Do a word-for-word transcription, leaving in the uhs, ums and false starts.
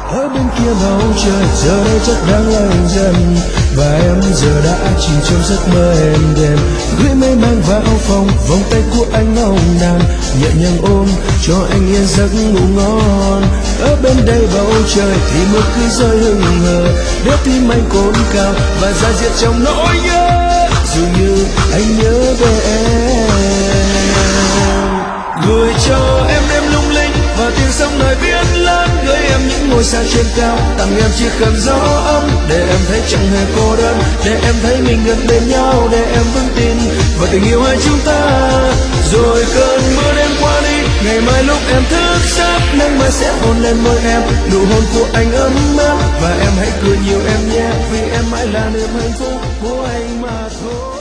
Ở bên kia bầu trời giờ đây chắc đang lạnh dần, và em giờ đã chìm trong giấc mơ êm đềm. Gửi mây mang vào phòng, vòng tay của anh nồng nàn nhẹ nhàng ôm cho anh yên giấc ngủ ngon. Ở bên đây bầu trời thì mưa cứ rơi hừng hờ, để tim anh cồn cào và ra diệt trong nỗi nhớ. Dường như anh nhớ về em, gửi cho em đêm lung linh và tiếng sông nơi biển lớn, gửi em những ngôi sao trên cao, tặng em chiếc khăn gió ấm để em thấy chẳng hề cô đơn, để em thấy mình gần bên nhau, để em vững tin vào tình yêu hai chúng ta. Rồi cơn mưa đêm qua đi, ngày mai lúc em thức giấc, nắng mai sẽ hôn lên môi em, nụ hôn của anh ấm áp, và em hãy cười nhiều em nhé, vì em mãi là niềm hạnh phúc của anh mà thôi.